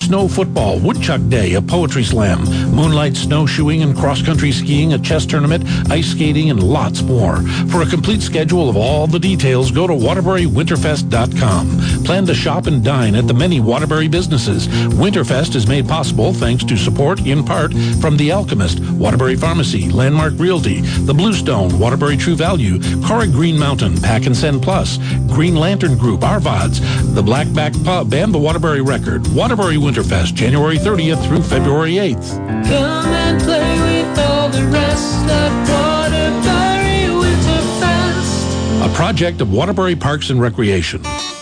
snow football, woodchuck day, a poetry slam, moonlight snowshoeing and cross-country skiing, a chess tournament, ice skating, and lots more. For a complete schedule of all the details, go to WaterburyWinterfest.com. Plan to shop and dine at the many Waterbury businesses. Winterfest is made possible thanks to support, in part, from The Alchemist, Waterbury Pharmacy, Landmark Realty, The Bluestone, Waterbury True Value, Cora Green Mountain, Pack and Send Plus, Green Lantern Group, Arvods, the Blackback Pub, and the Waterbury Record. Waterbury Winterfest, January 30th through February 8th. Come and play with all the rest of Waterbury Winterfest. A project of Waterbury Parks and Recreation.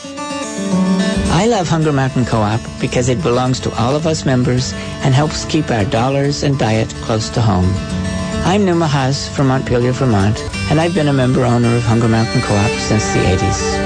I love Hunger Mountain Co-op because it belongs to all of us members and helps keep our dollars and diet close to home. I'm Numa Haas from Montpelier, Vermont, and I've been a member owner of Hunger Mountain Co-op since the 80s.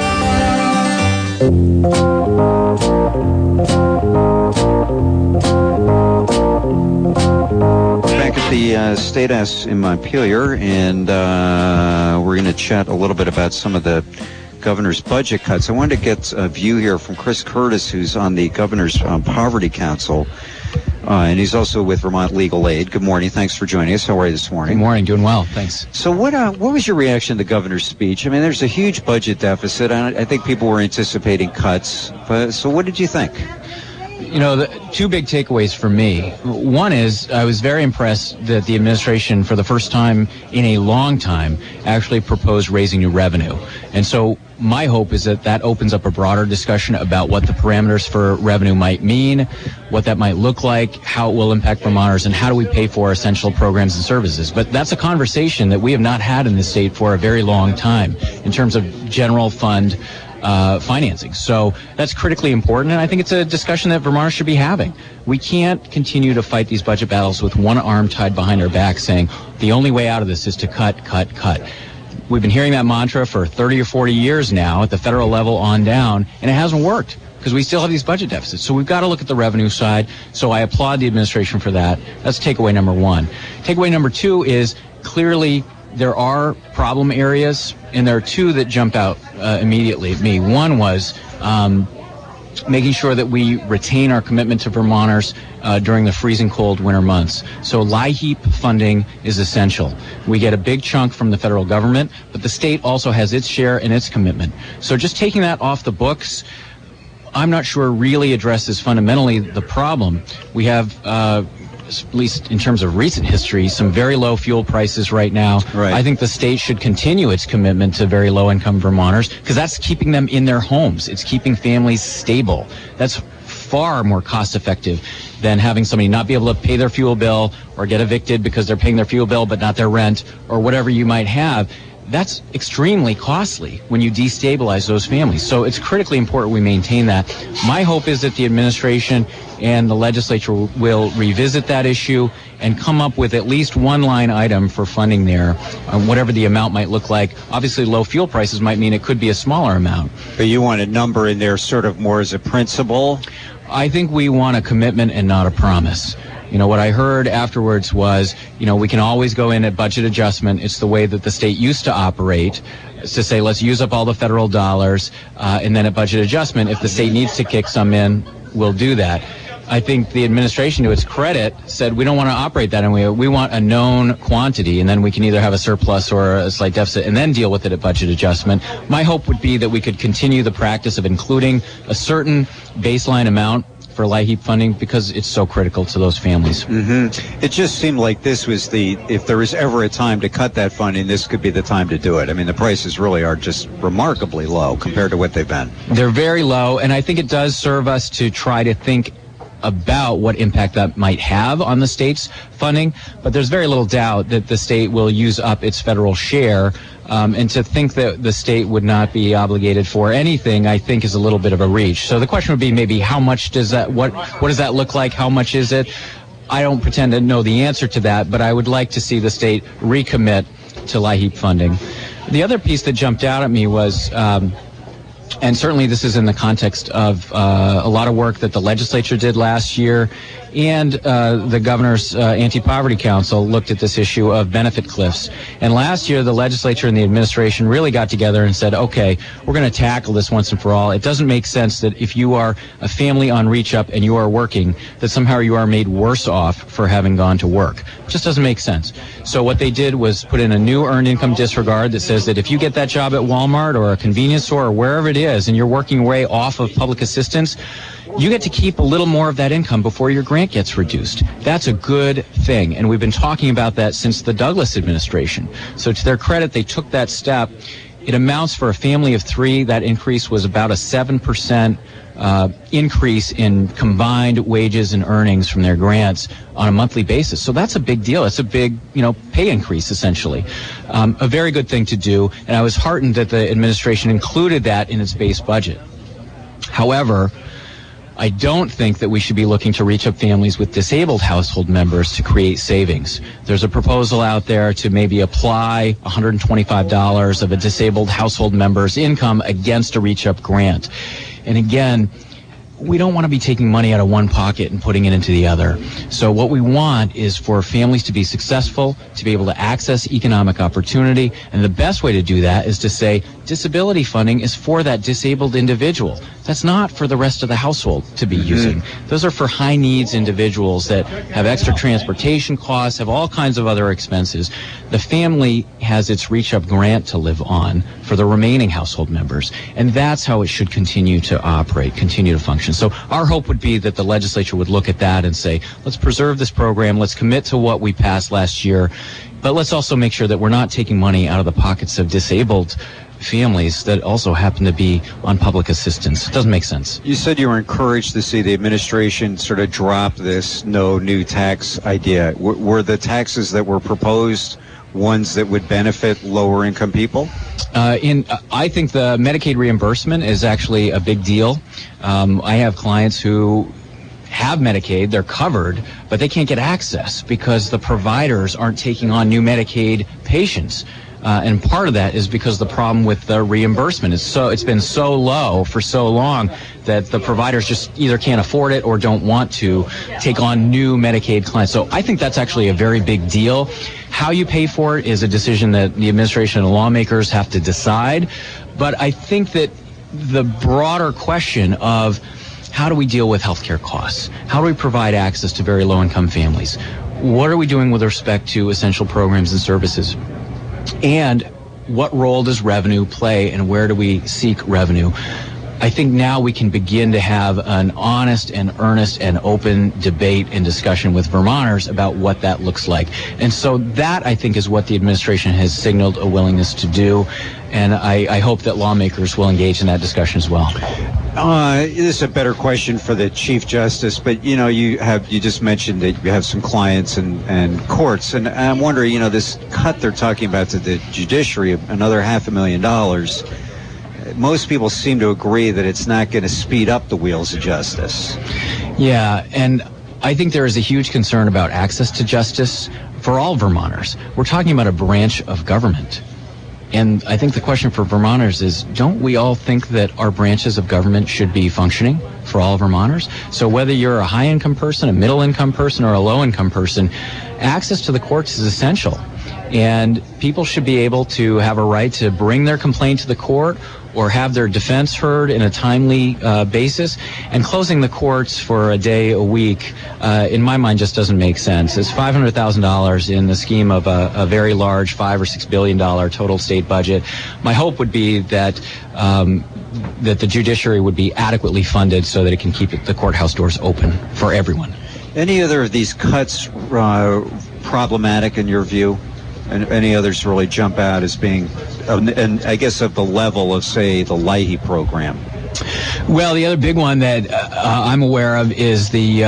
Back at the State House in Montpelier, and we're going to chat a little bit about some of the governor's budget cuts. I wanted to get a view here from Chris Curtis, who's on the governor's Poverty Council, and he's also with Vermont Legal Aid. Good morning. Thanks for joining us. How are you this morning? Good morning. Doing well. Thanks. So what was your reaction to the governor's speech? I mean, there's a huge budget deficit. I think people were anticipating cuts. So what did you think? You know, the two big takeaways for me. One is I was very impressed that the administration, for the first time in a long time, actually proposed raising new revenue. And so my hope is that that opens up a broader discussion about what the parameters for revenue might mean, what that might look like, how it will impact Vermonters, and how do we pay for essential programs and services. But that's a conversation that we have not had in the state for a very long time in terms of general fund financing. So that's critically important, and I think it's a discussion that Vermonters should be having. We can't continue to fight these budget battles with one arm tied behind our back saying the only way out of this is to cut, cut, cut. We've been hearing that mantra for 30 or 40 years now at the federal level on down, and it hasn't worked because we still have these budget deficits. So we've got to look at the revenue side. So I applaud the administration for that. That's takeaway number one. Takeaway number two is clearly there are problem areas, and there are two that jump out immediately at me. One was making sure that we retain our commitment to Vermonters during the freezing cold winter months. So LIHEAP funding is essential. We get a big chunk from the federal government, but the state also has its share and its commitment. So just taking that off the books, I'm not sure really addresses fundamentally the problem. We have at least in terms of recent history, some very low fuel prices right now. Right. I think the state should continue its commitment to very low-income Vermonters because that's keeping them in their homes. It's keeping families stable. That's far more cost-effective than having somebody not be able to pay their fuel bill or get evicted because they're paying their fuel bill but not their rent or whatever you might have. That's extremely costly when you destabilize those families. So it's critically important we maintain that. My hope is that the administration and the legislature will revisit that issue and come up with at least one line item for funding there, whatever the amount might look like. Obviously, low fuel prices might mean it could be a smaller amount. But you want a number in there sort of more as a principle? I think we want a commitment and not a promise. You know, what I heard afterwards was, you know, we can always go in at budget adjustment. It's the way that the state used to operate. It's to say, let's use up all the federal dollars, and then at budget adjustment, if the state needs to kick some in, we'll do that. I think the administration, to its credit, said we don't want to operate that, and we want a known quantity, and then we can either have a surplus or a slight deficit and then deal with it at budget adjustment. My hope would be that we could continue the practice of including a certain baseline amount for LIHEAP funding because it's so critical to those families. Mm-hmm. It just seemed like this was if there was ever a time to cut that funding, this could be the time to do it. I mean, the prices really are just remarkably low compared to what they've been. They're very low, and I think it does serve us to try to think about what impact that might have on the state's funding, but there's very little doubt that the state will use up its federal share. And to think that the state would not be obligated for anything, I think, is a little bit of a reach. So the question would be maybe how much does that, what does that look like? How much is it? I don't pretend to know the answer to that, but I would like to see the state recommit to LIHEAP funding. The other piece that jumped out at me was And certainly this is in the context of a lot of work that the legislature did last year, and the governor's anti-poverty council looked at this issue of benefit cliffs. And last year, the legislature and the administration really got together and said, okay, we're going to tackle this once and for all. It doesn't make sense that if you are a family on Reach Up and you are working, that somehow you are made worse off for having gone to work. It just doesn't make sense. So what they did was put in a new earned income disregard that says that if you get that job at Walmart or a convenience store or wherever it is and you're working your way off of public assistance, you get to keep a little more of that income before your grant gets reduced. That's a good thing, and we've been talking about that since the Douglas administration. So to their credit, they took that step. It amounts for a family of three. That increase was about a 7% increase in combined wages and earnings from their grants on a monthly basis. So that's a big deal. It's a big, pay increase, essentially. A very good thing to do, and I was heartened that the administration included that in its base budget. However, I don't think that we should be looking to Reach Up families with disabled household members to create savings. There's a proposal out there to maybe apply $125 of a disabled household member's income against a Reach Up grant. And again, we don't want to be taking money out of one pocket and putting it into the other. So what we want is for families to be successful, to be able to access economic opportunity, and the best way to do that is to say disability funding is for that disabled individual. That's not for the rest of the household to be using. Those are for high needs individuals that have extra transportation costs, have all kinds of other expenses. The family has its Reach Up grant to live on for the remaining household members, and that's how it should continue to operate, continue to function. So our hope would be that the legislature would look at that and say, let's preserve this program, let's commit to what we passed last year, but let's also make sure that we're not taking money out of the pockets of disabled families that also happen to be on public assistance. It doesn't make sense. You said you were encouraged to see the administration sort of drop this no new tax idea. Were the taxes that were proposed ones that would benefit lower income people? I think the Medicaid reimbursement is actually a big deal. I have clients who have Medicaid, they're covered, but they can't get access because the providers aren't taking on new Medicaid patients. And part of that is because the problem with the reimbursement is it's been so low for so long that the providers just either can't afford it or don't want to take on new Medicaid clients. So I think that's actually a very big deal. How you pay for it is a decision that the administration and lawmakers have to decide. But I think that the broader question of how do we deal with healthcare costs? How do we provide access to very low-income families? What are we doing with respect to essential programs and services? And what role does revenue play, and where do we seek revenue? I think now we can begin to have an honest and earnest and open debate and discussion with Vermonters about what that looks like. And so that, I think, is what the administration has signaled a willingness to do. And I hope that lawmakers will engage in that discussion as well. This is a better question for the Chief Justice, but you just mentioned that you have some clients and courts, and I'm wondering, this cut they're talking about to the judiciary of another $500,000. Most people seem to agree that it's not going to speed up the wheels of justice. Yeah, and I think there is a huge concern about access to justice for all Vermonters. We're talking about a branch of government. And I think the question for Vermonters is, don't we all think that our branches of government should be functioning for all Vermonters? So whether you're a high-income person, a middle-income person, or a low-income person, access to the courts is essential. And people should be able to have a right to bring their complaint to the court or have their defense heard in a timely basis. And closing the courts for a day a week, in my mind, just doesn't make sense. It's $500,000 in the scheme of a very large $5 or $6 billion total state budget. My hope would be that that the judiciary would be adequately funded so that it can keep the courthouse doors open for everyone. Any other of these cuts problematic in your view? And any others really jump out as being, and I guess of the level of, say, the Leahy program? Well, the other big one that I'm aware of is the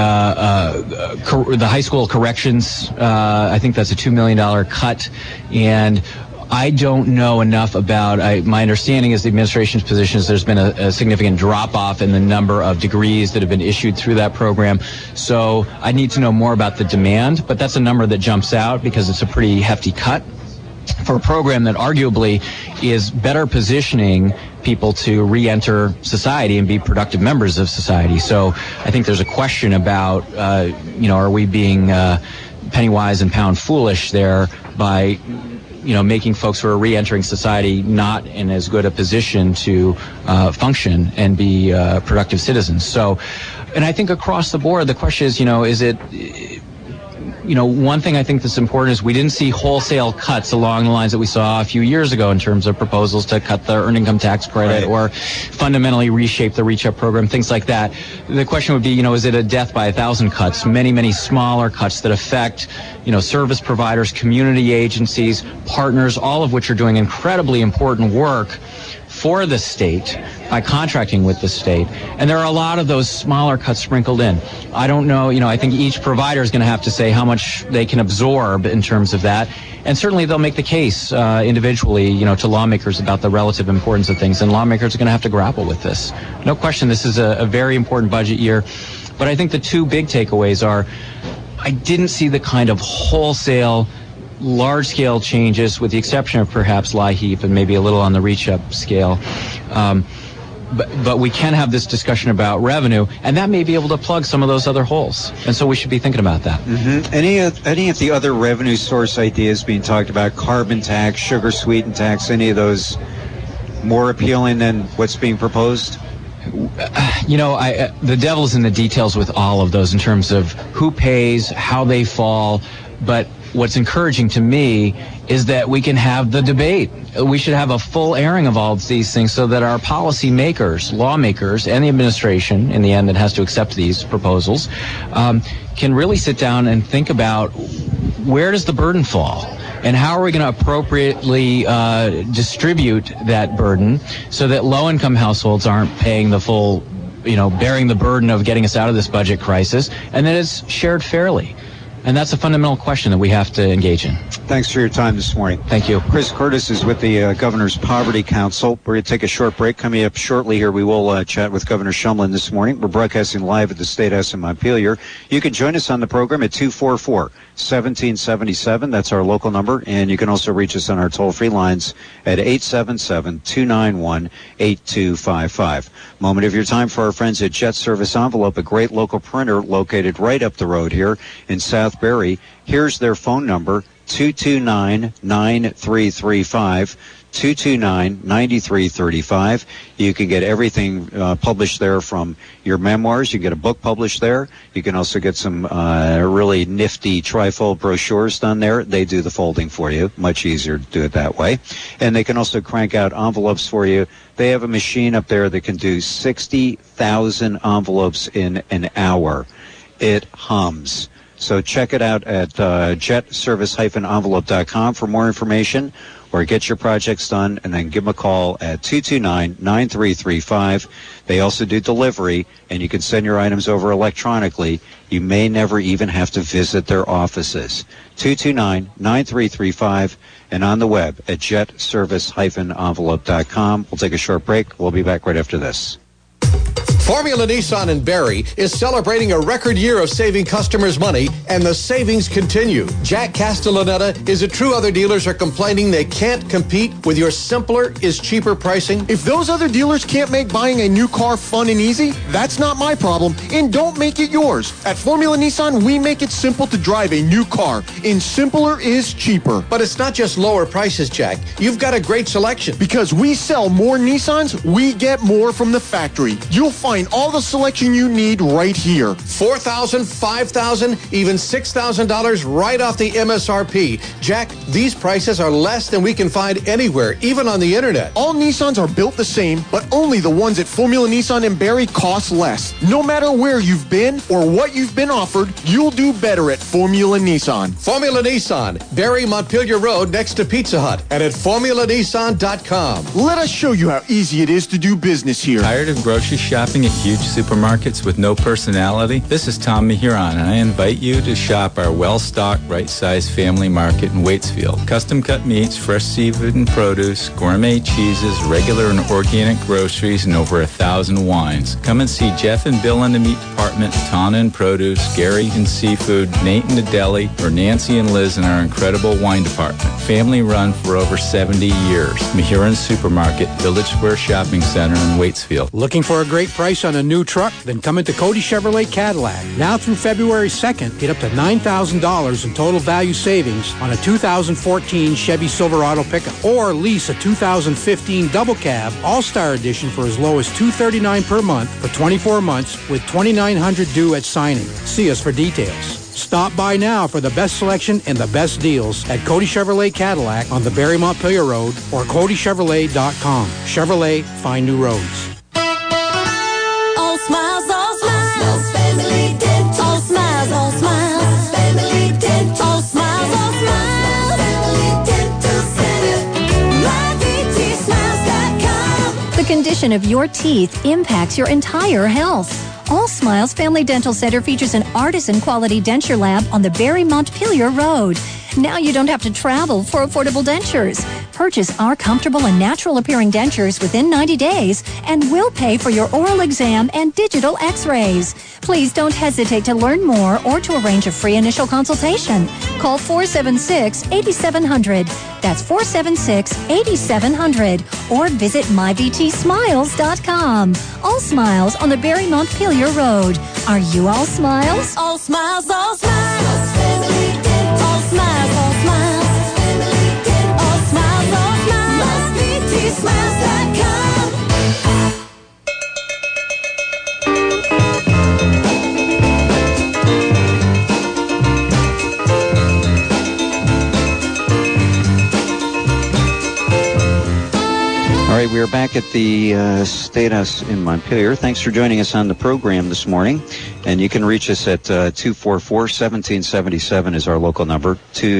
high school corrections. I think that's a $2 million cut, and I don't know enough about. My understanding is the administration's position is there's been a significant drop-off in the number of degrees that have been issued through that program. So I need to know more about the demand, but that's a number that jumps out because it's a pretty hefty cut for a program that arguably is better positioning people to re-enter society and be productive members of society. So I think there's a question about, are we being penny wise and pound foolish there by, making folks who are re-entering society not in as good a position to function and be productive citizens. So, and I think across the board, the question is, is it... one thing I think that's important is we didn't see wholesale cuts along the lines that we saw a few years ago in terms of proposals to cut the earned income tax credit or fundamentally reshape the REACH-up program, things like that. The question would be, is it a death by 1,000 cuts? Many, many smaller cuts that affect, service providers, community agencies, partners, all of which are doing incredibly important work for the state by contracting with the state. And there are a lot of those smaller cuts sprinkled in. I don't know, I think each provider is going to have to say how much they can absorb in terms of that. And certainly they'll make the case individually, to lawmakers about the relative importance of things. And lawmakers are going to have to grapple with this. No question, this is a very important budget year. But I think the two big takeaways are, I didn't see the kind of wholesale large-scale changes, with the exception of perhaps LIHEAP and maybe a little on the REACH-up scale. But we can have this discussion about revenue, and that may be able to plug some of those other holes. And so we should be thinking about that. Mm-hmm. Any of the other revenue source ideas being talked about, carbon tax, sugar sweetened tax, any of those more appealing than what's being proposed? The devil's in the details with all of those in terms of who pays, how they fall. But what's encouraging to me is that we can have the debate. We should have a full airing of all of these things so that our policy makers, lawmakers, and the administration, in the end, that has to accept these proposals, can really sit down and think about where does the burden fall? And how are we going to appropriately distribute that burden so that low-income households aren't paying the full, bearing the burden of getting us out of this budget crisis, and that it's shared fairly? And that's a fundamental question that we have to engage in. Thanks for your time this morning. Thank you. Chris Curtis is with the Governor's Poverty Council. We're going to take a short break. Coming up shortly here, we will chat with Governor Shumlin this morning. We're broadcasting live at the State House in Montpelier. You can join us on the program at 244-1777. That's our local number. And you can also reach us on our toll-free lines at 877-291-8255. Moment of your time for our friends at Jet Service Envelope, a great local printer located right up the road here in South Barrie. Here's their phone number, 229-9335, 229-9335. You can get everything published there, from your memoirs. You can get a book published there. You can also get some really nifty trifold brochures done there. They do the folding for you. Much easier to do it that way. And they can also crank out envelopes for you. They have a machine up there that can do 60,000 envelopes in an hour. It hums. So check it out at jetservice-envelope.com for more information, or get your projects done and then give them a call at 229-9335. They also do delivery, and you can send your items over electronically. You may never even have to visit their offices. 229-9335, and on the web at jetservice-envelope.com. We'll take a short break. We'll be back right after this. Formula Nissan in Barrie is celebrating a record year of saving customers money, and the savings continue. Jack Castellaneta is it true other dealers are complaining they can't compete with your simpler is cheaper pricing? If those other dealers can't make buying a new car fun and easy, that's not my problem, and don't make it yours. At Formula Nissan, we make it simple to drive a new car, and simpler is cheaper. But it's not just lower prices, Jack. You've got a great selection. Because we sell more Nissans, we get more from the factory. You'll find all the selection you need right here. $4,000, $5,000, even $6,000 right off the MSRP. Jack, these prices are less than we can find anywhere, even on the internet. All Nissans are built the same, but only the ones at Formula Nissan in Barrie cost less. No matter where you've been or what you've been offered, you'll do better at Formula Nissan. Formula Nissan, Barrie Montpelier Road next to Pizza Hut, and at formulanissan.com. Let us show you how easy it is to do business here. Tired of grocery shopping Shopping at huge supermarkets with no personality? This is Tom Mahuron, and I invite you to shop our well-stocked, right-sized family market in Waitsfield. Custom-cut meats, fresh seafood and produce, gourmet cheeses, regular and organic groceries, and over 1,000 wines. Come and see Jeff and Bill in the meat department, Tana in produce, Gary in seafood, Nate in the deli, or Nancy and Liz in our incredible wine department. Family run for over 70 years. Mahuron Supermarket, Village Square Shopping Center in Waitsfield. Looking for a great price on a new truck? Then come into Cody Chevrolet Cadillac. Now through February 2nd, get up to $9,000 in total value savings on a 2014 Chevy Silverado pickup. Or lease a 2015 Double Cab All-Star Edition for as low as $239 per month for 24 months with $2,900 due at signing. See us for details. Stop by now for the best selection and the best deals at Cody Chevrolet Cadillac on the Barry Montpelier Road or CodyChevrolet.com. Chevrolet, find new roads. All smiles, all smiles. Family Dental. All smiles, all smiles. Family Dental. All smiles, all smiles. Family Dental Center. MyVTSmiles.com. The condition of your teeth impacts your entire health. All Smiles Family Dental Center features an artisan-quality denture lab on the Barry Montpelier Road. Now you don't have to travel for affordable dentures. Purchase our comfortable and natural-appearing dentures within 90 days, and we'll pay for your oral exam and digital x-rays. Please don't hesitate to learn more or to arrange a free initial consultation. Call 476-8700. That's 476-8700. Or visit myvtsmiles.com. All Smiles on the Barry Montpelier Road. Are you all smiles? All smiles, all smiles. Family Dental. All smiles, all smiles. Family Dental. All smiles, all smiles. MyVTSmiles.com. All right, we are back at the State House in Montpelier. Thanks for joining us on the program this morning. And you can reach us at 244-1777 is our local number,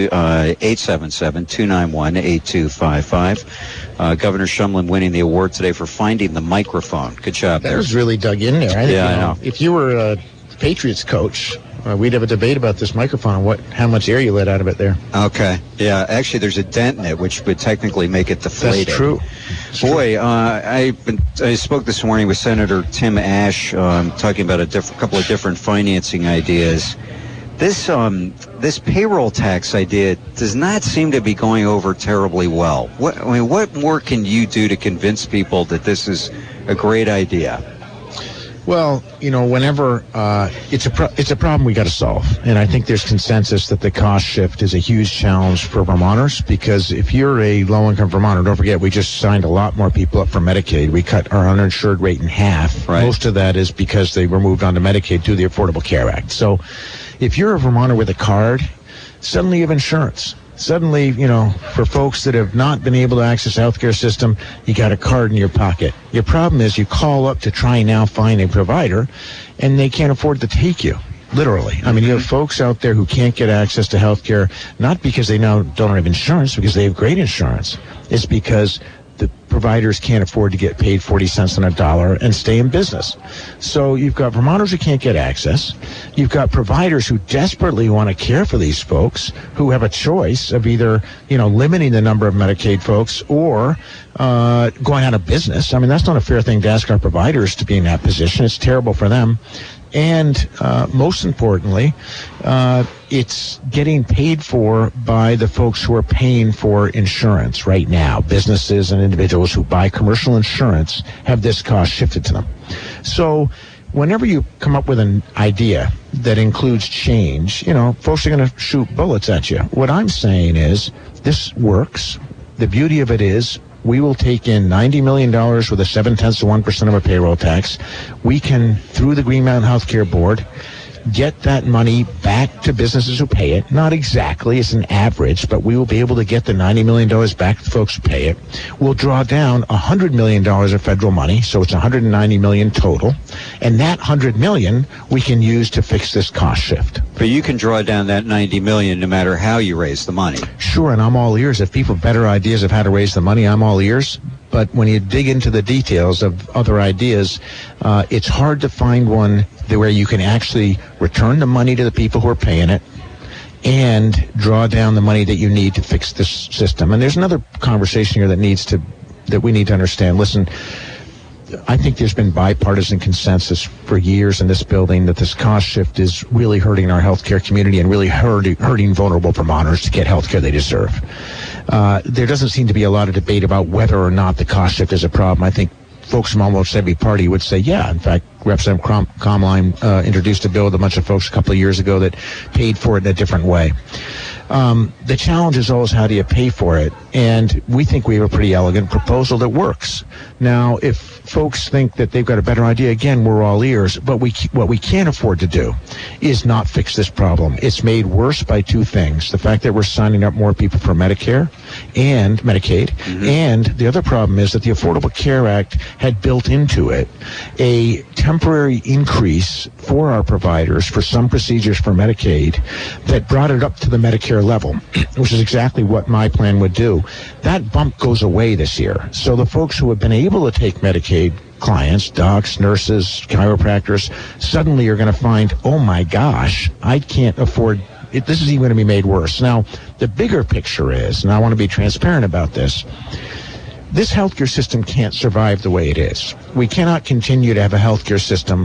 877-291-8255. Governor Shumlin winning the award today for finding the microphone. Good job there. That was really dug in there. I know. If you were a Patriots coach, we'd have a debate about this microphone and how much air you let out of it there. Okay. Yeah, actually, there's a dent in it, which would technically make it deflated. That's true. Boy, I spoke this morning with Senator Tim Ashe, talking about a couple of different financing ideas. This payroll tax idea does not seem to be going over terribly well. What more can you do to convince people that this is a great idea? Well, whenever it's a problem we got to solve, and I think there's consensus that the cost shift is a huge challenge for Vermonters, because if you're a low-income Vermonter, don't forget we just signed a lot more people up for Medicaid. We cut our uninsured rate in half. Right. Most of that is because they were moved on to Medicaid through the Affordable Care Act. So, if you're a Vermonter with a card, suddenly you have insurance. Suddenly, for folks that have not been able to access the healthcare system, you got a card in your pocket. Your problem is you call up to try now find a provider, and they can't afford to take you, literally. I mean, you have folks out there who can't get access to healthcare, not because they now don't have insurance, because they have great insurance. It's because the providers can't afford to get paid 40 cents on a dollar and stay in business. So you've got Vermonters who can't get access. You've got providers who desperately want to care for these folks, who have a choice of either, limiting the number of Medicaid folks or going out of business. I mean, that's not a fair thing to ask our providers to be in that position. It's terrible for them. And most importantly, it's getting paid for by the folks who are paying for insurance right now. Businesses and individuals who buy commercial insurance have this cost shifted to them. So whenever you come up with an idea that includes change, folks are going to shoot bullets at you. What I'm saying is this works. The beauty of it is we will take in $90 million with a 0.7% of a payroll tax. We can, through the Green Mountain Healthcare Board, get that money back to businesses who pay it. Not exactly, it's an average, but we will be able to get the $90 million back to the folks who pay it. We'll draw down $100 million of federal money, so it's $190 million total. And that $100 million we can use to fix this cost shift. But you can draw down that $90 million no matter how you raise the money. Sure, and I'm all ears. If people have better ideas of how to raise the money, I'm all ears. But when you dig into the details of other ideas, it's hard to find one where you can actually return the money to the people who are paying it and draw down the money that you need to fix this system. And there's another conversation here that we need to understand. Listen, I think there's been bipartisan consensus for years in this building that this cost shift is really hurting our healthcare community and really hurting vulnerable Vermonters to get healthcare they deserve. There doesn't seem to be a lot of debate about whether or not the cost shift is a problem. I think folks from almost every party would say, yeah. In fact, Representative Comline introduced a bill with a bunch of folks a couple of years ago that paid for it in a different way. The challenge is always how do you pay for it? And we think we have a pretty elegant proposal that works. Now, if folks think that they've got a better idea, again, we're all ears. But what we can't afford to do is not fix this problem. It's made worse by two things. The fact that we're signing up more people for Medicare and Medicaid. Mm-hmm. And the other problem is that the Affordable Care Act had built into it a temporary increase for our providers for some procedures for Medicaid that brought it up to the Medicare level, which is exactly what my plan would do. That bump goes away this year. So the folks who have been able to take Medicaid clients, docs, nurses, chiropractors, suddenly are going to find, oh my gosh, I can't afford it. This is even going to be made worse. Now, the bigger picture is, and I want to be transparent about this healthcare system can't survive the way it is. We cannot continue to have a healthcare system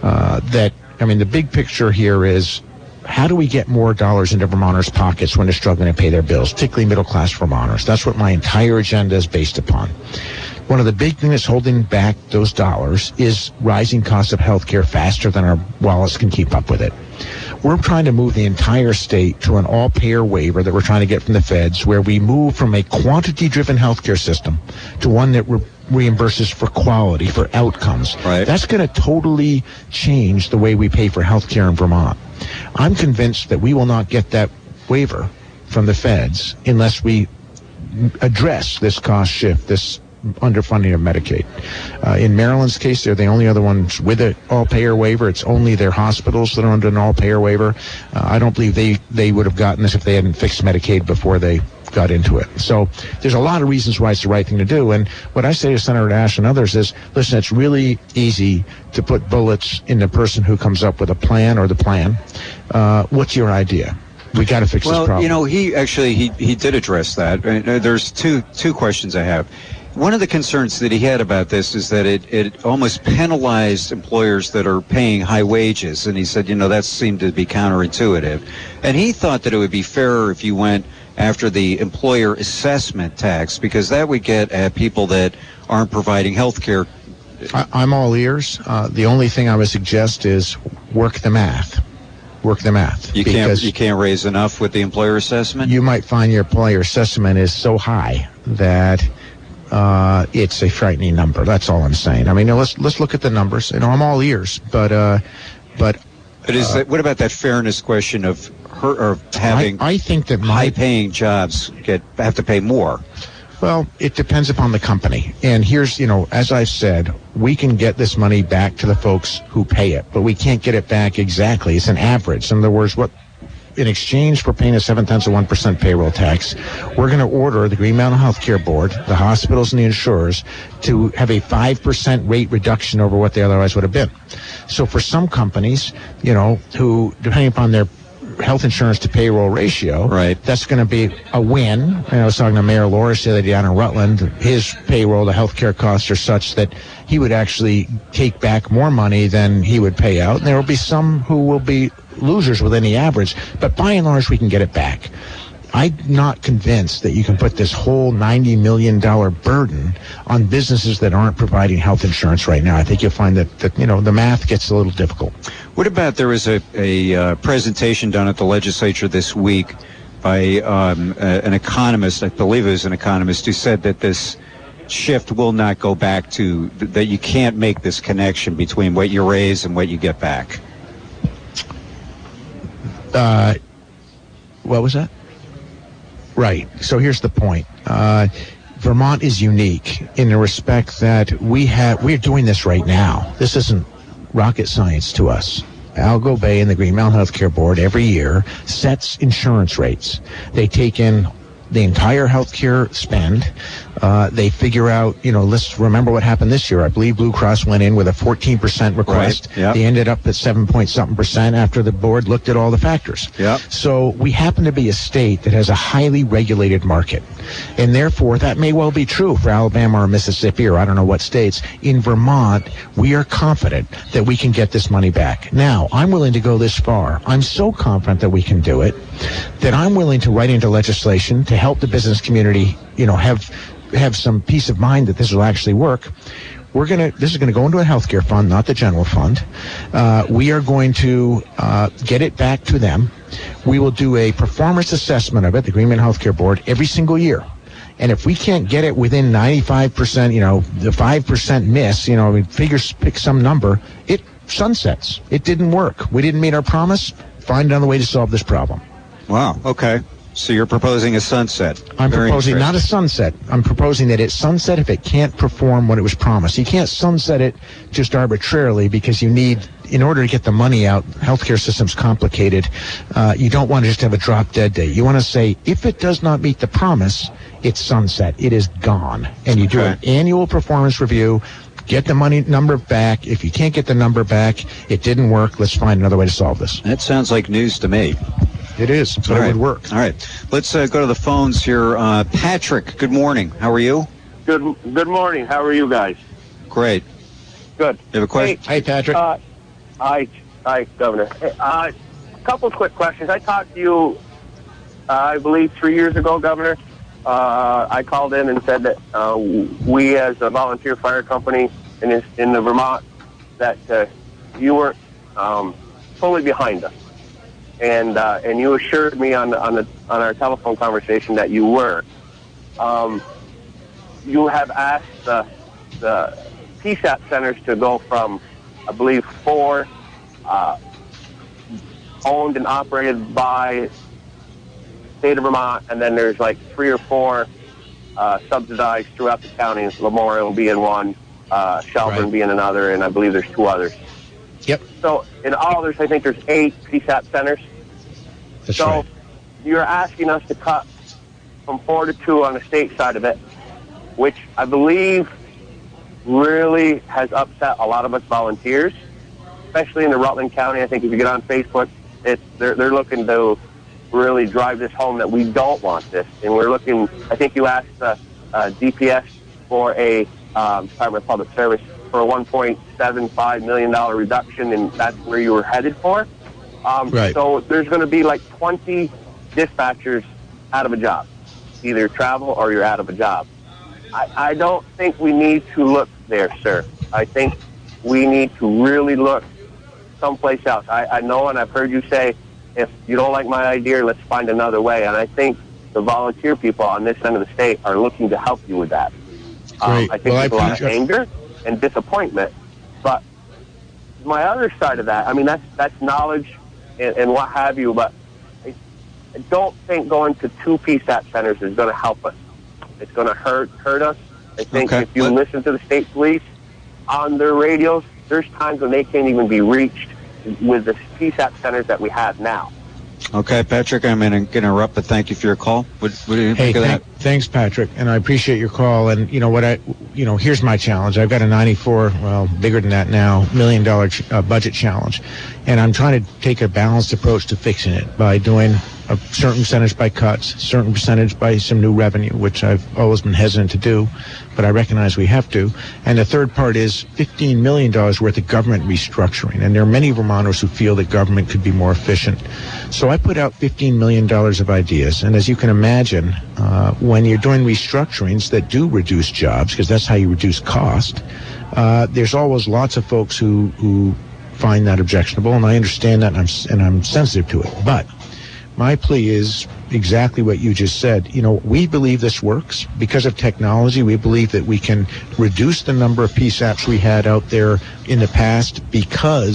the big picture here is, how do we get more dollars into Vermonters' pockets when they're struggling to pay their bills, particularly middle-class Vermonters? That's what my entire agenda is based upon. One of the big things that's holding back those dollars is rising costs of health care faster than our wallets can keep up with it. We're trying to move the entire state to an all-payer waiver that we're trying to get from the feds, where we move from a quantity-driven healthcare system to one that reimburses for quality, for outcomes. Right. That's going to totally change the way we pay for healthcare in Vermont. I'm convinced that we will not get that waiver from the feds unless we address this cost shift, this underfunding of Medicaid. In Maryland's case, they're the only other ones with an all-payer waiver. It's only their hospitals that are under an all-payer waiver. I don't believe they would have gotten this if they hadn't fixed Medicaid before they got into it. So there's a lot of reasons why it's the right thing to do. And what I say to Senator Ashe and others is, listen, it's really easy to put bullets in the person who comes up with a plan or the plan. What's your idea? We got to fix this problem. Well, he did address that. There's two questions I have. One of the concerns that he had about this is that it almost penalized employers that are paying high wages. And he said, that seemed to be counterintuitive. And he thought that it would be fairer if you went after the employer assessment tax, because that would get at people that aren't providing health care. I'm all ears. The only thing I would suggest is work the math. You can't raise enough with the employer assessment? You might find your employer assessment is so high that it's a frightening number. That's all I'm saying. I mean, let's look at the numbers. I'm all ears, but what about that fairness question of having I think that high-paying jobs have to pay more? Well, it depends upon the company. And here's, as I've said, we can get this money back to the folks who pay it, but we can't get it back exactly. It's an average. In other words, in exchange for paying a 0.7% payroll tax, we're going to order the Green Mountain Health Care Board, the hospitals and the insurers to have a 5% rate reduction over what they otherwise would have been. So for some companies, who, depending upon their health insurance to payroll ratio, right, that's going to be a win. I was talking to Mayor Loris the other day down in Rutland. His payroll, the health care costs are such that he would actually take back more money than he would pay out. And there will be some who will be losers within the average, but by and large, we can get it back. I'm not convinced that you can put this whole $90 million burden on businesses that aren't providing health insurance right now. I think you'll find that the math gets a little difficult. What about, there was a presentation done at the legislature this week by an economist, I believe it was an economist, who said that this shift will not go back to, that you can't make this connection between what you raise and what you get back. What was that? Right. So here's the point. Vermont is unique in the respect that we're doing this right now. This isn't rocket science to us. Algo Bay and the Green Mountain Healthcare Board every year sets insurance rates. They take in the entire healthcare spend. They figure out, let's remember what happened this year. I believe Blue Cross went in with a 14% request. Right. Yep. They ended up at 7-point-something% after the board looked at all the factors. Yep. So we happen to be a state that has a highly regulated market. And therefore, that may well be true for Alabama or Mississippi or I don't know what states. In Vermont, we are confident that we can get this money back. Now, I'm willing to go this far. I'm so confident that we can do it that I'm willing to write into legislation to help the business community, have some peace of mind that this will actually work. This is going to go into a healthcare fund, not the general fund. We are going to get it back to them. We will do a performance assessment of it, the Green Mountain Healthcare Board, every single year. And if we can't get it within 95%, the 5% miss, pick some number, it sunsets. It didn't work. We didn't meet our promise. Find another way to solve this problem. Wow. Okay. So you're proposing a sunset. I'm proposing not a sunset. I'm proposing that it's sunset if it can't perform what it was promised. You can't sunset it just arbitrarily because you need, in order to get the money out, healthcare system's complicated. You don't want to just have a drop dead date. You want to say, if it does not meet the promise, it's sunset. It is gone. And you do an annual performance review, get the money number back. If you can't get the number back, it didn't work. Let's find another way to solve this. That sounds like news to me. It is, but it would work. All right. Let's go to the phones here. Patrick, good morning. How are you? Good morning. How are you guys? Great. Good. You have a question? Hey, Patrick. Hi, Governor. A couple of quick questions. I talked to you, I believe, 3 years ago, Governor. I called in and said that we, as a volunteer fire company in the Vermont, that you weren't fully behind us. And you assured me on our telephone conversation that you were. You have asked the PSAP centers to go from, I believe, 4 owned and operated by the state of Vermont, and then there's like 3 or 4 subsidized throughout the counties. Memorial being one, Shelburne being another, and I believe there's 2 others. Yep. So in all, I think there's 8 PSAP centers. That's right. You're asking us to cut from 4 to 2 on the state side of it, which I believe really has upset a lot of us volunteers, especially in the Rutland County. I think if you get on Facebook, they're looking to really drive this home that we don't want this. And we're looking, I think you asked DPS for a Department of Public Service for a $1.75 million reduction, and that's where you were headed for. Right. So there's going to be like 20 dispatchers out of a job. Either travel or you're out of a job. I don't think we need to look there, sir. I think we need to really look someplace else. I know, and I've heard you say, if you don't like my idea, let's find another way. And I think the volunteer people on this end of the state are looking to help you with that. I think there's a lot of anger and disappointment. But my other side of that, I mean, that's knowledge and what have you, but I don't think going to 2 PSAP centers is going to help us. It's going to hurt us. I think if you listen to the state police on their radios, there's times when they can't even be reached with the PSAP centers that we have now. Okay, Patrick, I'm going to interrupt, but thank you for your call. What do you think of that? Thanks, Patrick, and I appreciate your call. And you know what? Here's my challenge. I've got a bigger than that now, $1 million budget challenge, and I'm trying to take a balanced approach to fixing it by doing a certain percentage by cuts, certain percentage by some new revenue, which I've always been hesitant to do, but I recognize we have to. And the third part is $15 million worth of government restructuring. And there are many Vermonters who feel that government could be more efficient. So I put out $15 million of ideas. And as you can imagine, when you're doing restructurings that do reduce jobs, because that's how you reduce cost, there's always lots of folks who find that objectionable, and I understand that, and I'm sensitive to it. But my plea is exactly what you just said. We believe this works because of technology. We believe that we can reduce the number of PSAPs we had out there in the past because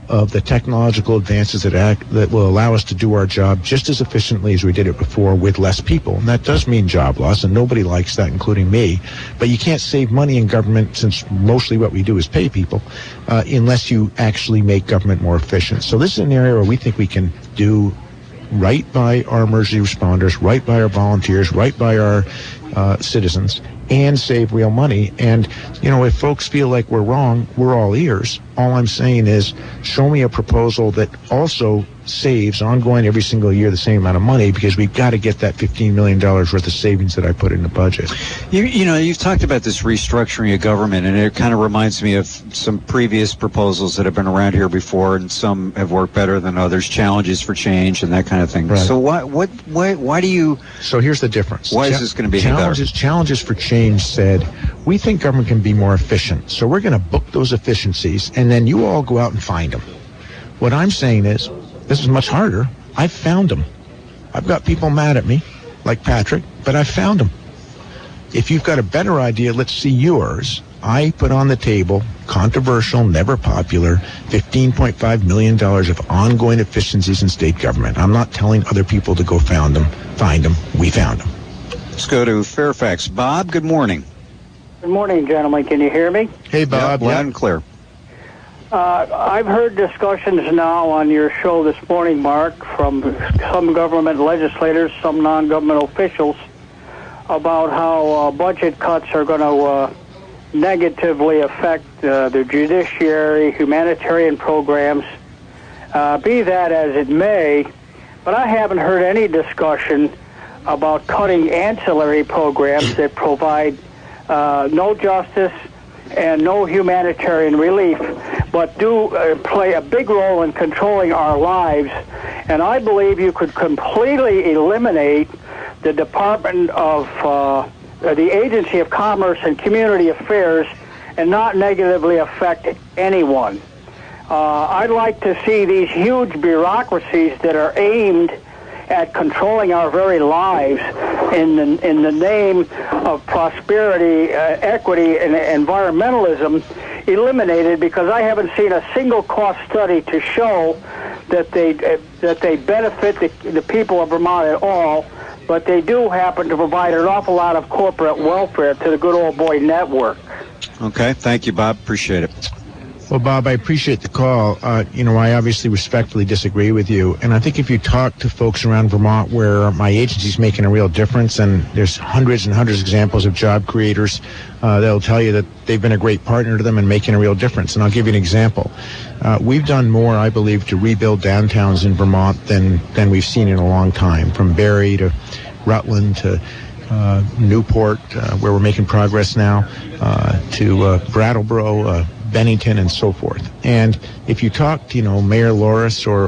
of the technological advances that will allow us to do our job just as efficiently as we did it before with less people. And that does mean job loss, and nobody likes that, including me. But you can't save money in government, since mostly what we do is pay people, unless you actually make government more efficient. So this is an area where we think we can do right by our emergency responders, right by our volunteers, right by our citizens, and save real money. And, if folks feel like we're wrong, we're all ears. All I'm saying is, show me a proposal that also saves ongoing every single year the same amount of money, because we've got to get that $15 million worth of savings that I put in the budget. You've talked about this restructuring of government, and it kind of reminds me of some previous proposals that have been around here before, and some have worked better than others, challenges for change and that kind of thing. Right. So why do you... So here's the difference. Why is this going to be better? Challenges for Change said, we think government can be more efficient, so we're going to book those efficiencies, and then you all go out and find them. What I'm saying is, this is much harder. I've found them. I've got people mad at me, like Patrick, but I've found them. If you've got a better idea, let's see yours. I put on the table, controversial, never popular, $15.5 million of ongoing efficiencies in state government. I'm not telling other people to go find them. We found them. Let's go to Fairfax. Bob, good morning. Good morning, gentlemen. Can you hear me? Hey, Bob. Loud and clear. I've heard discussions now on your show this morning, Mark, from some government legislators, some non-government officials, about how budget cuts are going to negatively affect the judiciary, humanitarian programs, be that as it may. But I haven't heard any discussion about cutting ancillary programs that provide no justice and no humanitarian relief, but do play a big role in controlling our lives. And I believe you could completely eliminate the Department of the Agency of Commerce and Community Affairs and not negatively affect anyone. I'd like to see these huge bureaucracies that are aimed at controlling our very lives in the name of prosperity, equity, and environmentalism eliminated, because I haven't seen a single cost study to show that they benefit the people of Vermont at all, but they do happen to provide an awful lot of corporate welfare to the good old boy network. Okay, thank you, Bob. Appreciate it. Well, Bob, I appreciate the call. I obviously respectfully disagree with you. And I think if you talk to folks around Vermont where my agency's making a real difference, and there's hundreds and hundreds of examples of job creators, they'll tell you that they've been a great partner to them and making a real difference. And I'll give you an example. We've done more, I believe, to rebuild downtowns in Vermont than we've seen in a long time, from Barrie to Rutland to Newport, where we're making progress now, to Brattleboro, Bennington, and so forth. And if you talk to, Mayor Loris or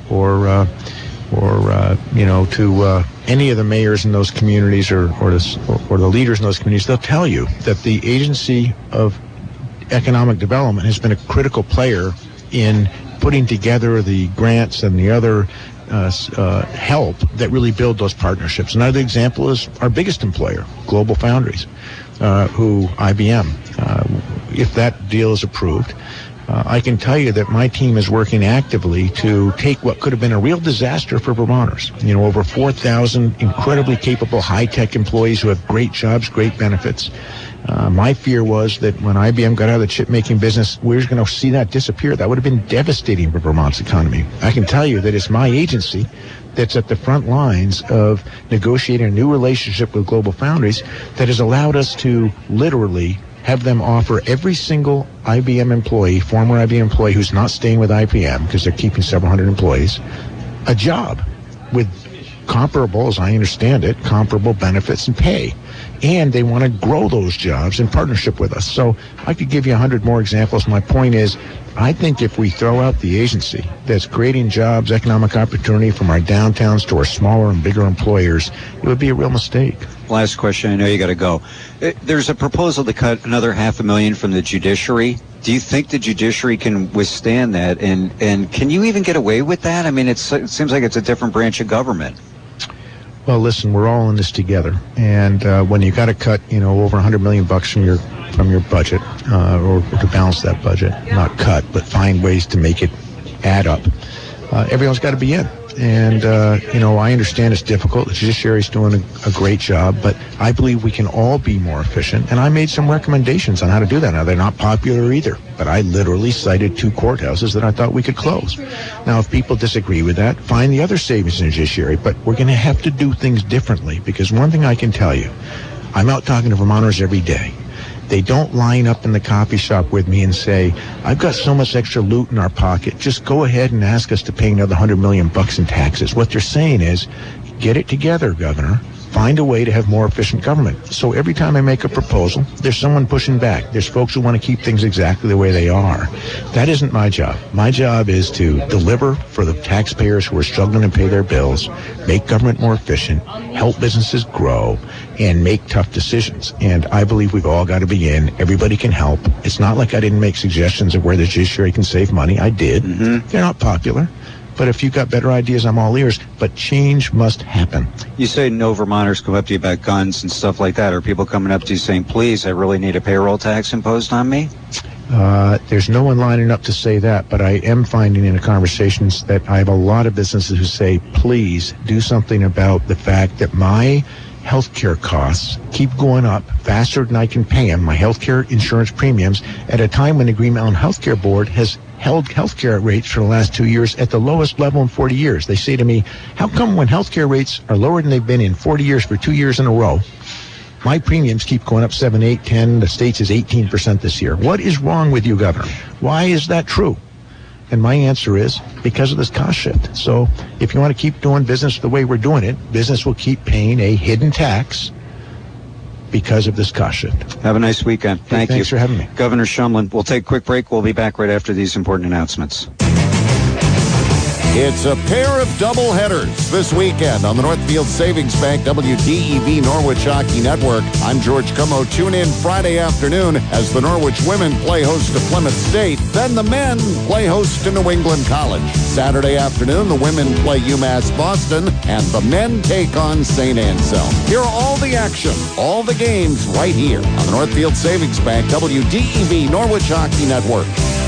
to any of the mayors in those communities or the leaders in those communities, they'll tell you that the Agency of Economic Development has been a critical player in putting together the grants and the other help that really build those partnerships. Another example is our biggest employer, Global Foundries, IBM. If that deal is approved, I can tell you that my team is working actively to take what could have been a real disaster for Vermonters. Over 4,000 incredibly capable high-tech employees who have great jobs, great benefits. My fear was that when IBM got out of the chip-making business, we were going to see that disappear. That would have been devastating for Vermont's economy. I can tell you that it's my agency that's at the front lines of negotiating a new relationship with Global Foundries that has allowed us to literally have them offer every single IBM employee, former IBM employee who's not staying with IBM, because they're keeping several hundred employees, a job with comparable, as I understand it, comparable benefits and pay. And they want to grow those jobs in partnership with us. So I could give you 100 more examples. My point is, I think if we throw out the agency that's creating jobs, economic opportunity from our downtowns to our smaller and bigger employers, it would be a real mistake. Last question. I know you got to go. There's a proposal to cut another $500,000 from the judiciary. Do you think the judiciary can withstand that? And can you even get away with that? I mean, it seems like it's a different branch of government. Well, listen, we're all in this together, and when you got to cut, over $100 million from your budget, or to balance that budget, not cut, but find ways to make it add up. Everyone's got to be in. And, I understand it's difficult. The judiciary's doing a great job, but I believe we can all be more efficient. And I made some recommendations on how to do that. Now, they're not popular either, but I literally cited 2 courthouses that I thought we could close. Now, if people disagree with that, find the other savings in the judiciary, but we're going to have to do things differently, because one thing I can tell you, I'm out talking to Vermonters every day. They don't line up in the coffee shop with me and say, I've got so much extra loot in our pocket, just go ahead and ask us to pay another $100 million in taxes. What they're saying is, get it together, Governor. Find a way to have more efficient government. So every time I make a proposal, there's someone pushing back. There's folks who want to keep things exactly the way they are. That isn't my job. My job is to deliver for the taxpayers who are struggling to pay their bills, make government more efficient, help businesses grow, and make tough decisions. And I believe we've all got to be in. Everybody can help. It's not like I didn't make suggestions of where the judiciary can save money. I did. Mm-hmm. They're not popular. But if you've got better ideas, I'm all ears. But change must happen. You say no Vermonters come up to you about guns and stuff like that. Are people coming up to you saying, please, I really need a payroll tax imposed on me? There's no one lining up to say that, but I am finding in the conversations that I have a lot of businesses who say, please do something about the fact that my healthcare costs keep going up faster than I can pay them, my healthcare insurance premiums, at a time when the Green Mountain Healthcare Board has held healthcare rates for the last 2 years at the lowest level in 40 years. They say to me, how come when healthcare rates are lower than they've been in 40 years for 2 years in a row, my premiums keep going up 7, 8, 10, the state's is 18% this year? What is wrong with you, Governor? Why is that true? And my answer is because of this cost shift. So if you want to keep doing business the way we're doing it, business will keep paying a hidden tax because of this cost shift. Have a nice weekend. Thank you. Thanks for having me. Governor Shumlin. We'll take a quick break. We'll be back right after these important announcements. It's a pair of double headers this weekend on the Northfield Savings Bank WDEV Norwich Hockey Network. I'm George Como. Tune in Friday afternoon as the Norwich women play host to Plymouth State. Then the men play host to New England College. Saturday afternoon, the women play UMass Boston, and the men take on St. Anselm. Hear all the action, all the games right here on the Northfield Savings Bank WDEV Norwich Hockey Network.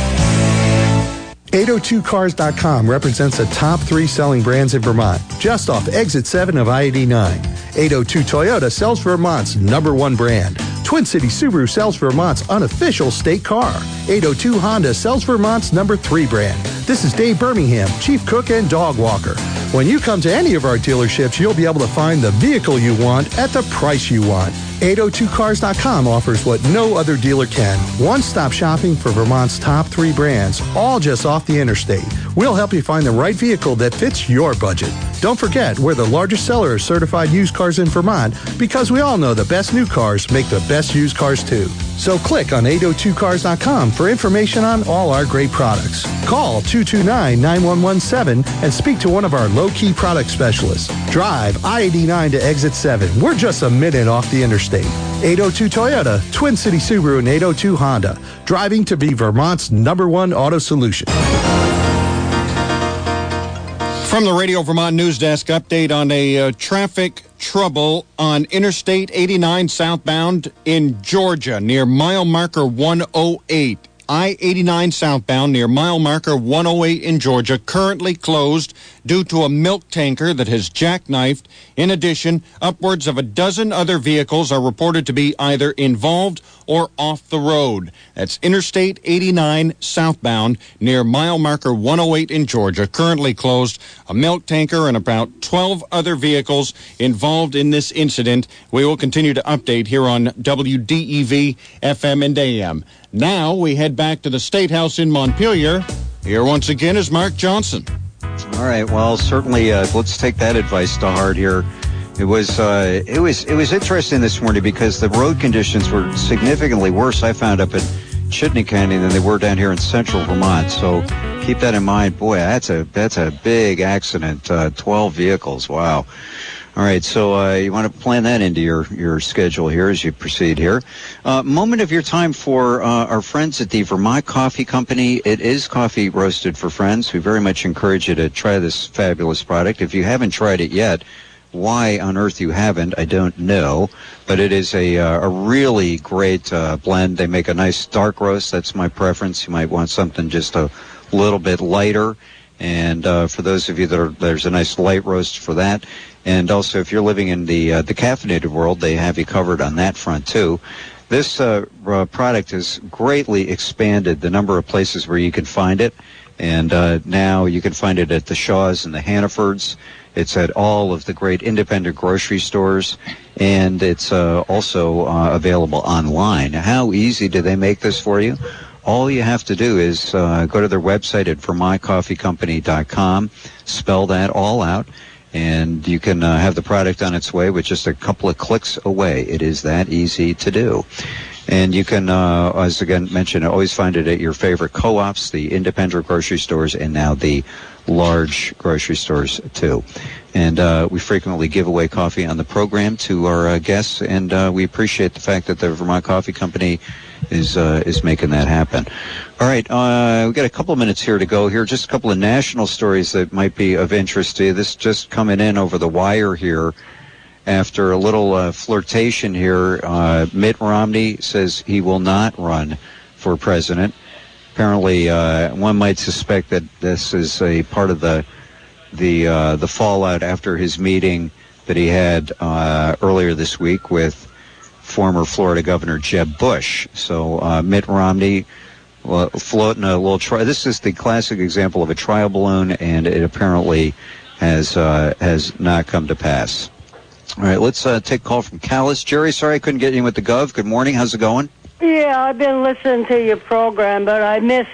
802cars.com represents the top 3 selling brands in Vermont, just off exit 7 of I-89. 802 Toyota sells Vermont's #1 brand. Twin City Subaru sells Vermont's unofficial state car. 802 Honda sells Vermont's #3 brand. This is Dave Birmingham, chief cook and dog walker. When you come to any of our dealerships, you'll be able to find the vehicle you want at the price you want. 802cars.com offers what no other dealer can. One-stop shopping for Vermont's top 3 brands, all just off the interstate. We'll help you find the right vehicle that fits your budget. Don't forget, we're the largest seller of certified used cars in Vermont because we all know the best new cars make the best used cars too. So click on 802cars.com for information on all our great products. Call 229-9117 and speak to one of our low-key product specialists. Drive I-89 to exit 7. We're just a minute off the interstate. 802 Toyota, Twin City Subaru, and 802 Honda. Driving to be Vermont's #1 auto solution. From the Radio Vermont News Desk, update on a traffic trouble on Interstate 89 southbound in Georgia near mile marker 108. I-89 southbound near mile marker 108 in Georgia, currently closed due to a milk tanker that has jackknifed. In addition, upwards of a dozen other vehicles are reported to be either involved or off the road. That's Interstate 89 southbound near mile marker 108 in Georgia, currently closed. A milk tanker and about 12 other vehicles involved in this incident. We will continue to update here on WDEV FM and AM. Now we head back to the State House in Montpelier. Here once again is Mark Johnson. All right. Well, certainly, let's take that advice to heart here. It was interesting this morning because the road conditions were significantly worse, I found, up in Chittenden County than they were down here in central Vermont. So keep that in mind. Boy, that's a big accident. 12 vehicles. Wow. All right, so you want to plan that into your schedule here as you proceed here. Moment of your time for our friends at the Vermont Coffee Company. It is coffee roasted for friends. We very much encourage you to try this fabulous product. If you haven't tried it yet, why on earth you haven't, I don't know. But it is a really great blend. They make a nice dark roast. That's my preference. You might want something just a little bit lighter. And for those of you there's a nice light roast for that. And also, if you're living in the caffeinated world, they have you covered on that front too. This product has greatly expanded the number of places where you can find it. And now you can find it at the Shaws and the Hannafords. It's at all of the great independent grocery stores. And it's also available online. How easy do they make this for you? All you have to do is go to their website at VermontCoffeeCompany.com, spell that all out, and you can have the product on its way with just a couple of clicks away. It is that easy to do. And you can, as again mentioned, always find it at your favorite co-ops, the independent grocery stores, and now the large grocery stores too. And we frequently give away coffee on the program to our guests, and we appreciate the fact that the Vermont Coffee Company is making that happen. All right, we've got a couple of minutes here to go here. Just a couple of national stories that might be of interest to you. This just coming in over the wire here after a little flirtation here. Mitt Romney says he will not run for president. Apparently, one might suspect that this is a part of the fallout after his meeting that he had earlier this week with former Florida Governor Jeb Bush. So Mitt Romney floating a little trial. This is the classic example of a trial balloon, and it apparently has not come to pass. All right, let's take a call from Callis. Jerry, sorry I couldn't get in with the Gov. Good morning. How's it going? Yeah, I've been listening to your program, but I missed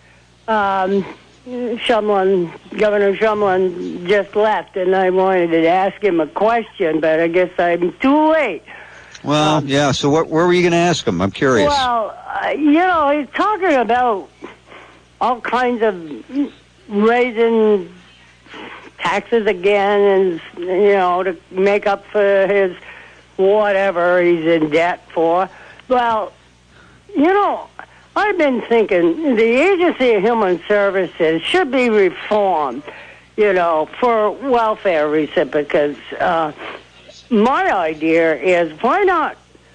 Shumlin. Governor Shumlin just left, and I wanted to ask him a question, but I guess I'm too late. Well, yeah, so where were you going to ask him? I'm curious. Well, he's talking about all kinds of raising taxes again and, to make up for his whatever he's in debt for. Well, I've been thinking the Agency of Human Services should be reformed, for welfare recipients. My idea is why not,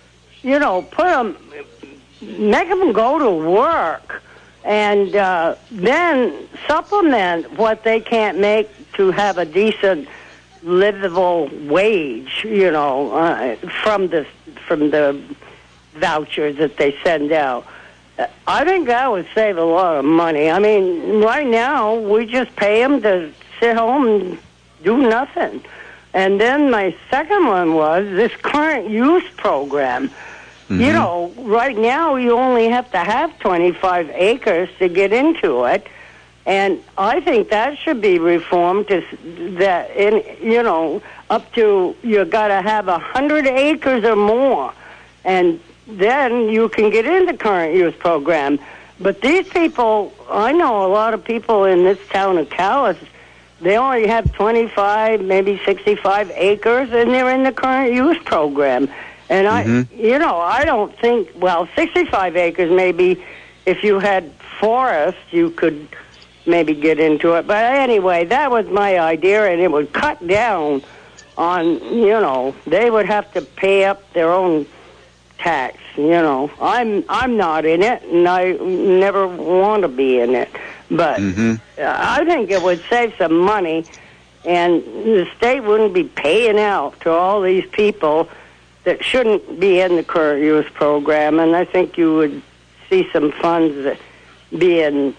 make them go to work and then supplement what they can't make to have a decent livable wage, from the vouchers that they send out. I think that would save a lot of money. I mean, right now, we just pay them to sit home and do nothing. And then my second one was this current use program. Mm-hmm. Right now, you only have to have 25 acres to get into it. And I think that should be reformed to that, up to you got to have 100 acres or more. And then you can get in the current use program. But these people, I know a lot of people in this town of Calais, they only have 25, maybe 65 acres, and they're in the current use program. And I don't think, 65 acres maybe, if you had forest, you could maybe get into it. But anyway, that was my idea, and it would cut down on, they would have to pay up their own tax. I'm not in it, and I never want to be in it. But I think it would save some money, and the state wouldn't be paying out to all these people that shouldn't be in the current use program. And I think you would see some funds that being,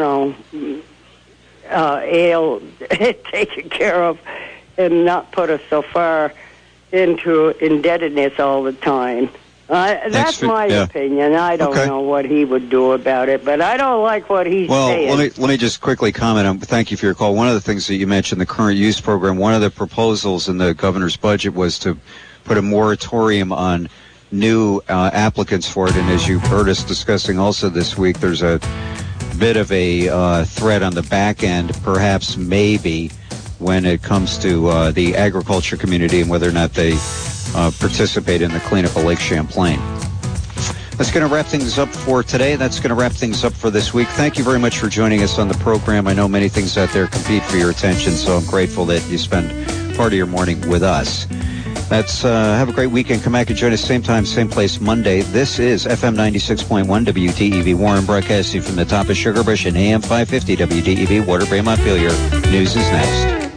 taken care of and not put us so far into indebtedness all the time. That's my opinion. I don't know what he would do about it, but I don't like what he's saying. Well, let me just quickly comment on. Thank you for your call. One of the things that you mentioned, the current use program, one of the proposals in the governor's budget was to put a moratorium on new applicants for it. And as you've heard us discussing also this week, there's a bit of a threat on the back end, perhaps maybe, when it comes to the agriculture community and whether or not they participate in the cleanup of Lake Champlain. That's going to wrap things up for today. That's going to wrap things up for this week. Thank you very much for joining us on the program. I know many things out there compete for your attention, so I'm grateful that you spend part of your morning with us. That's have a great weekend. Come back and join us same time, same place Monday. This is FM 96.1 WDEV Warren, broadcasting from the top of Sugarbush and AM 550 WDEV Waterbury Montpelier. News is next.